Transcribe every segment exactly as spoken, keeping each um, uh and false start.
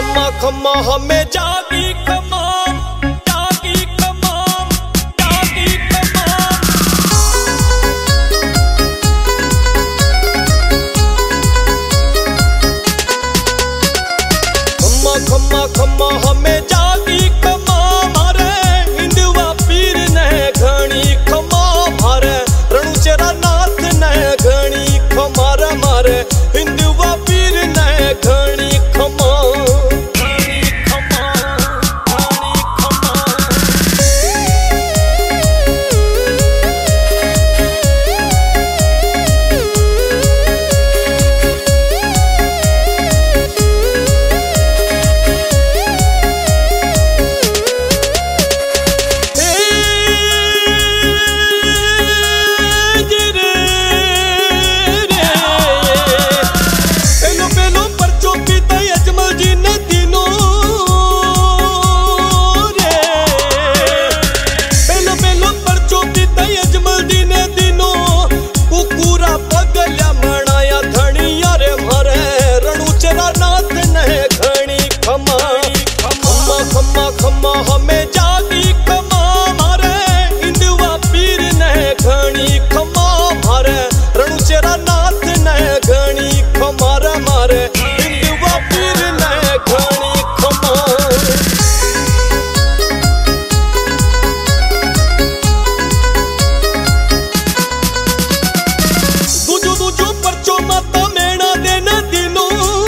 खम्मा खम्मा हमें जागी खमाम, जागी खमाम, जागी खमाम। खम्मा खम्मा खम्मा हमें जागी खमाम, मारे हिंदुआ पीर ने घणी खमा, मारे रणुचेरा नाथ ने घणी खमार, मारे हिंदुआ पीर ने घणी खमा। खम्मा हमें जागी खमा, मारे हिंदुआ पीर ने घणी खमा, मारे रणुचेरा नाथ ने घणी खमार, मारे हिंदुआ पीर ने घणी खमा। दूजो दूजो परचो माता मेणा देना दिनो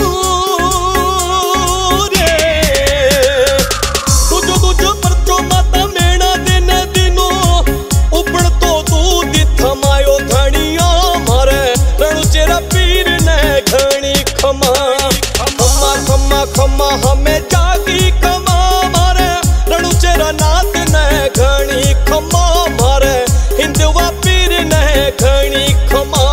खम्मा हमें जागी खमा, मारे रणुचेरा नाथ ने घणी खमा, मारे हिंदुआ पीर ने घणी खमा।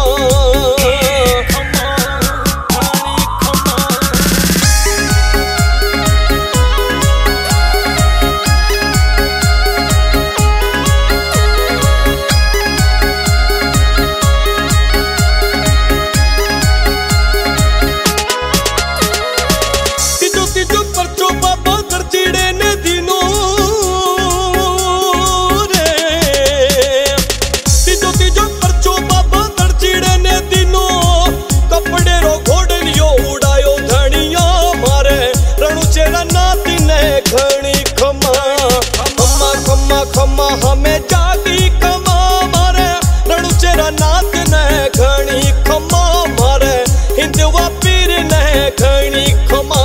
खम्मा हमें जागी खमा, मारे रणुचेरा नाथ ने घणी खमा, मारे हिंदुआ पीर ने घणी खमा।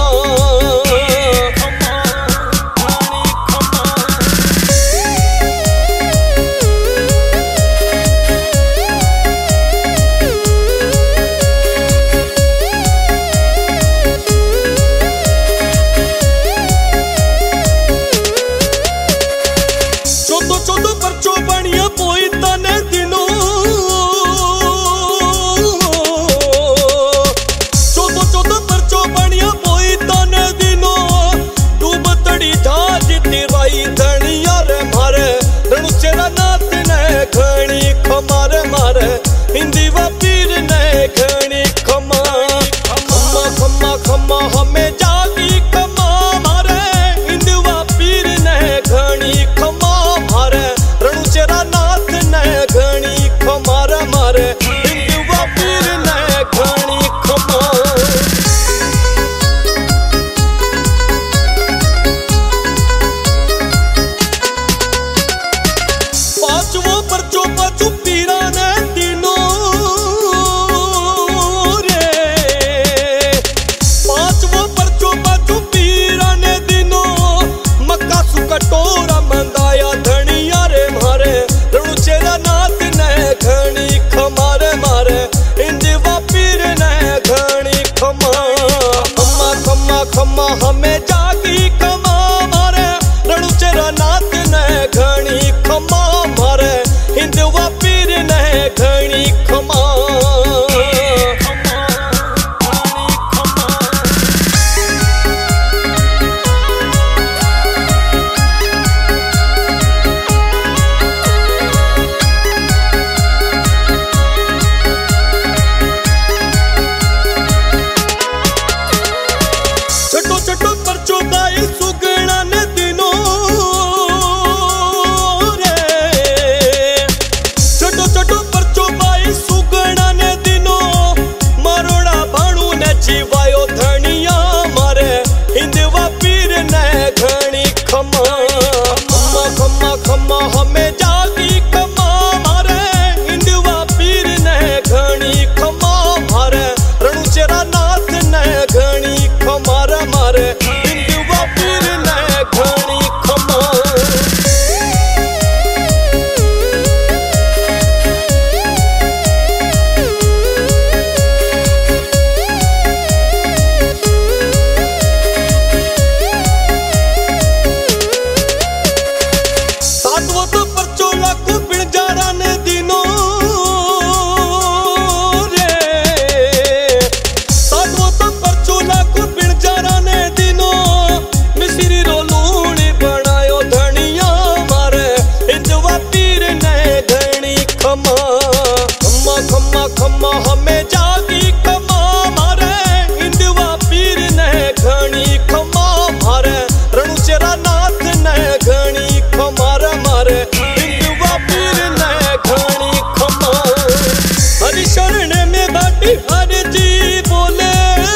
हर जी बोले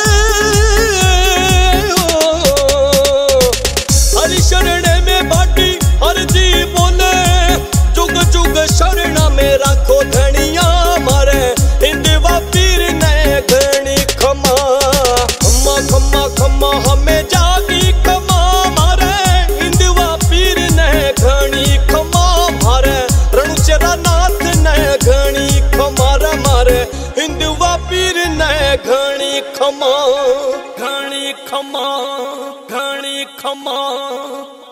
हरि शरण में बाटी हर जी बोले जुग जुग शरण में राखो धनिया मारे हिंदवा पीर ने घणी खमा खम्मा खम्मा खम्मा हमें जागी खमा मारे हिंदवा पीर ने घणी खमा मारे रणुचरा नाथ ने घणी खमा रे मारे हिंदवा पीर ने घणी खमा घणी खमा घणी खमा।